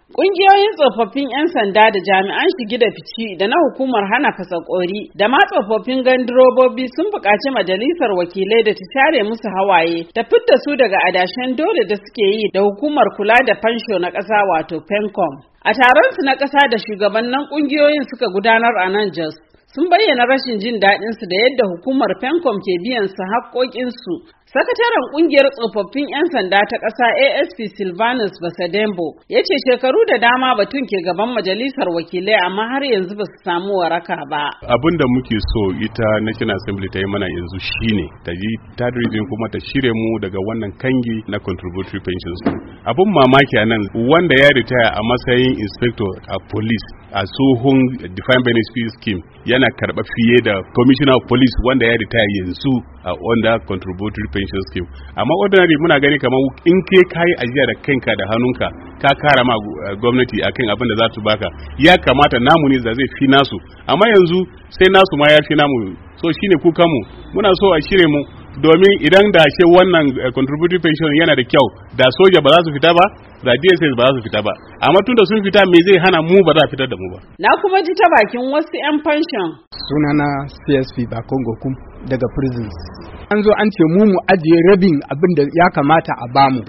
Ƙungiyoyin tsofaffin 'yan sanda da jami'an shige da fici da na hukumar hana fasakori da ma tsofaffin gandirobobi sun buƙaci majalisar wakilai da ta share musu hawaye ta fidda su daga adashen dole da suke yi da hukumar kula da fansho na ƙasa wato PENCOM. A taron su na ƙasa da shugabannin ƙungiyoyin suka gudanar a nan Jos, sun bayyana rashin jin daɗinsu da yadda hukumar PENCOM ke biyan su haƙƙoƙinsu. Sakataren kungiyar tsofaffin 'yan sanda ta ƙasa ASP Silvanus Basadembo ya ce shekaru da dama batun ke gaban majalisar wakilai amma har yanzu ba su samu waraka ba. Abin da muke so ita National Assembly ta yi mana yanzu shine ta yi tadrijin kuma ta shirye mu daga wannan kangi na contributory pensions. Abin mamaki a nan wanda ya ritaya a matsayin inspector a police a tsohon defined benefit scheme yana karɓa fiye da commissioner of police wanda ya ritaya yanzu a under contributory pension scheme. Amma ordinary muna gani kamar in ke kai ajiya da kanka da hannunka ka kara ma gwamnati akan abin da za su baka, ya kamata namu ne da zai fi nasu, amma yanzu sai nasu ma ya fi namu. So shine kukan mu, muna so a shirye mu, domin idan da shi wannan contributory pension yana da kyau da soja ba za su fita ba, da DSS ba za su fita ba, amma tunda sun fita me zai hana mu ba za a fitar da mu ba. Na kuma ji ta bakin wasu 'yan pension. Sunana CSP Bakongo Kum daga prisons. An zo an ce mu ajiye rabin abin da ya kamata a bamu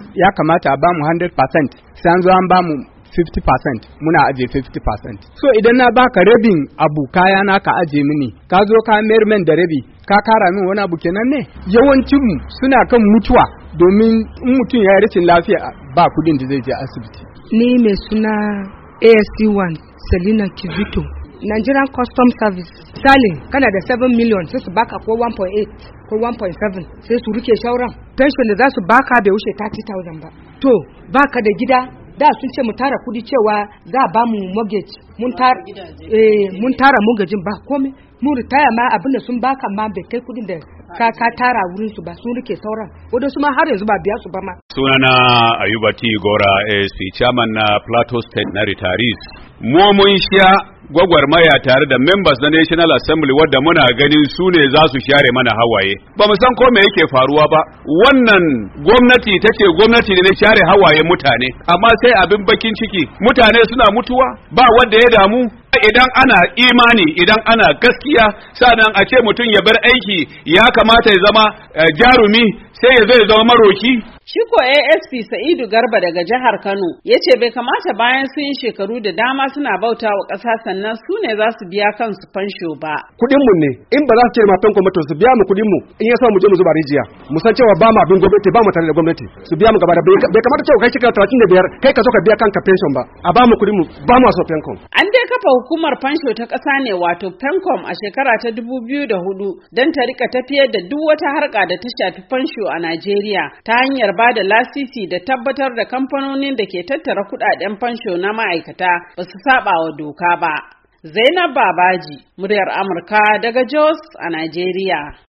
100%, sai an zo an bamu 50%, muna ajiye 50%. So idan na baka rabin abu kaya na ka ajiye mini, ka zo ka mayar min da rabi, ka kara min wani abu kenan ne? Yawancin mu suna kan mutuwa domin in mutum ya yi rashin lafiya ba kudin da zai je asibiti. Ni mai suna ASC1 Selina Kizito, Nigerian Customs Service. Salin kana da 7 million sai su baka ko 1.8 ko 1.7 sai su rike shauran. Pension da za su baka bai wuce 30,000 ba. To baka da gida, da sun ce mu tara kudi cewa za a ba mu mortgage, mun tara mortgage ba komai, mun ritaya ma abinda sun baka ma bai kai kudin da ka tara wurin su ba, sun rike sauran wadansu ma har yanzu ba biya su ba ma. Sunana Ayuba T. Gora, ASP chairman na Plateau State na retirees. Mun sha gwagwarmaya tare da members na National Assembly wadda muna ganin su ne za su share mana hawaye. Ba mu san ko me yake faruwa ba. Wannan gwamnati ta ce gwamnati ne na share hawaye mutane, amma sai abin bakin ciki mutane suna mutuwa ba wanda ya damu. Idan ana imani, idan ana gaskiya, sannan a ce mutum ya bar aiki ya kamata ya zama jarumi, sai ya zai zama maroki. Shiko ASP Sa'idu Garba daga jihar Kano ya ce bai kamata bayan sun yi shekaru da dama suna bauta wa ƙasa sannan su ne za su biya kansu fansho ba. Kuɗin mu ne, in ba za su ce matan kwamitin su biya mu kuɗin mu, in ya sa mu je mu zuba rijiya, mu san cewa ba mu abin gwamnati, ba mu tare da gwamnati, su biya mu gaba da bai kamata cewa kai shekara 35 kai ka zo ka biya kanka pension ba, a ba mu kuɗin mu, ba mu so PENCOM. An dai kafa hukumar fansho ta ƙasa ne wato PENCOM a shekara ta 2004 don ta rika tafiyar da duk wata harka da ta shafi fansho a Najeriya ta hanyar ba da lasisi da tabbatar da kamfanonin da ke tattara kudaden fansho na ma'aikata ba su saba wa doka ba. Zainab Babaji, muryar Amurka daga Jos a Najeriya.